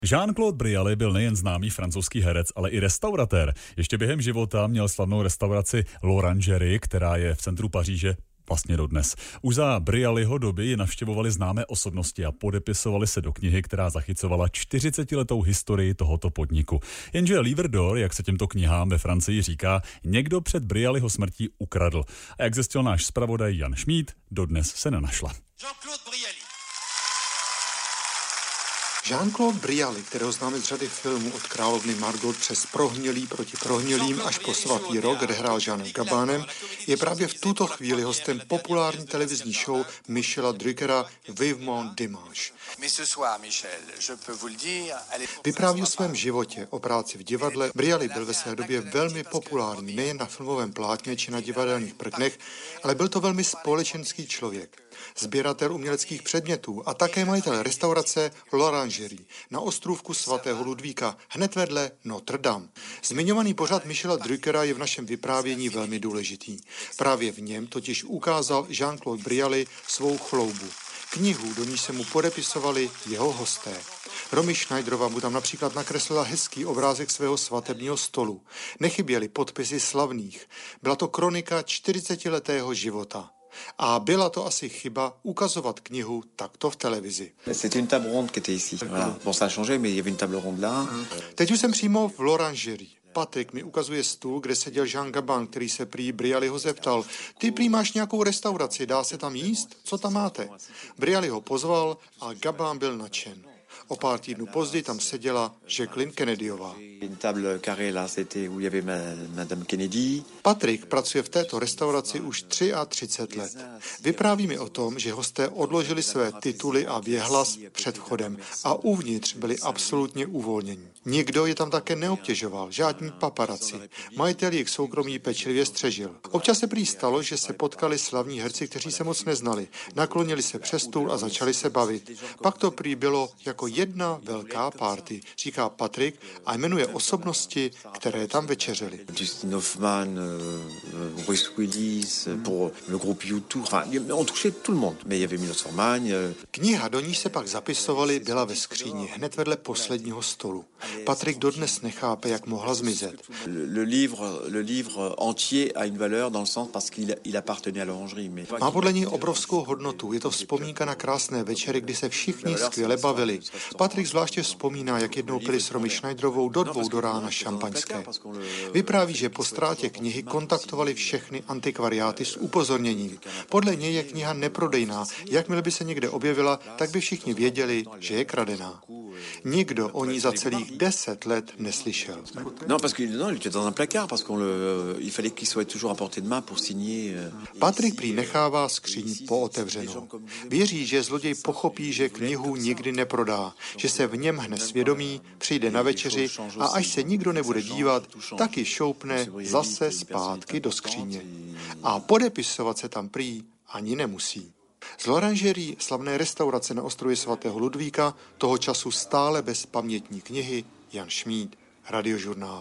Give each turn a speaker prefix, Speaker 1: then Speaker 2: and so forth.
Speaker 1: Jean-Claude Brialy byl nejen známý francouzský herec, ale i restauratér. Ještě během života měl slavnou restauraci L'Orangerie, která je v centru Paříže vlastně dodnes. Už za Brialyho doby ji navštěvovali známé osobnosti a podepisovali se do knihy, která zachycovala 40letou historii tohoto podniku. Jenže Livre d'Or, jak se těmto knihám ve Francii říká, někdo před Brialyho smrtí ukradl. A jak zjistil náš zpravodaj Jan Šmíd, dodnes se nenašla.
Speaker 2: Jean-Claude Brialy, kterého známe z řady filmů od královny Margot přes Prohnilý proti prohnilým až po Svatý rok, kde hrál Jeanem Gabanem, je právě v tuto chvíli hostem populární televizní show Michela Druckera Vivement Dimanche. Vypráví o svém životě, o práci v divadle. Brialy byl ve své době velmi populární nejen na filmovém plátně či na divadelních prknech, ale byl to velmi společenský člověk. Sběratel uměleckých předmětů a také majitel restaurace L'Orangerie na ostrůvku svatého Ludvíka, hned vedle Notre Dame. Zmiňovaný pořad Michela Druckera je v našem vyprávění velmi důležitý. Právě v něm totiž ukázal Jean-Claude Brialy svou chloubu. Knihu, do níž se mu podepisovali jeho hosté. Romy Schneiderová mu tam například nakreslila hezký obrázek svého svatebního stolu. Nechyběly podpisy slavných. Byla to kronika 40letého života. A byla to asi chyba ukazovat knihu takto v televizi. Teď už jsem přímo v L'Orangerie. Patrik mi ukazuje stůl, kde seděl Jean Gabin, který se prý Brialyho zeptal: ty prý máš nějakou restauraci, dá se tam jíst? Co tam máte? Brialy ho pozval a Gabin byl nadšen. O pár týdnů později tam seděla Jacqueline Kennedyová. Patrik pracuje v této restauraci už 33 let. Vypráví mi o tom, že hosté odložili své tituly a věhlas před vchodem a uvnitř byli absolutně uvolnění. Nikdo je tam také neobtěžoval, žádní paparazzi. Majitel jejich soukromí pečlivě střežil. Občas se prý stalo, že se potkali slavní herci, kteří se moc neznali. Naklonili se přes stůl a začali se bavit. Pak to prý bylo jako jedna velká party, říká Patrik a jmenuje osobnosti, které tam večeřili.
Speaker 3: Dustin Hoffman, Bruce Willis, pour le groupe U2, enfin, on touchait tout le monde. Mais il y avait Milos Forman.
Speaker 2: Kniha, do níž se pak zapisovali, byla ve skříni, hned vedle posledního stolu. Patrik dodnes nechápe, jak mohla zmizet.
Speaker 3: Le livre entier a une valeur dans le sens parce qu'il appartenait à l'Orangerie.
Speaker 2: Má podle něj obrovskou hodnotu. Je to vzpomínka na krásné večery, kdy se všichni skvěle bavili. Patrik zvláště vzpomíná, jak jednou pili s Romy Schneiderovou do 2 do rána šampaňské. Vypráví, že po ztrátě knihy kontaktovali všechny antikvariáty s upozorněním. Podle něj je kniha neprodejná. Jakmile by se někde objevila, tak by všichni věděli, že je kradená. Nikdo o ní za celých 10 let neslyšel. Patrik prý nechává skříň pootevřenou. Věří, že zloděj pochopí, že knihu nikdy neprodá, že se v něm hne svědomí, přijde na večeři a až se nikdo nebude dívat, taky šoupne zase zpátky do skříně. A podepisovat se tam prý ani nemusí. Z L'Orangerie, slavné restaurace na ostrově svatého Ludvíka, toho času stále bez pamětní knihy, Jan Šmíd, Radiožurnál.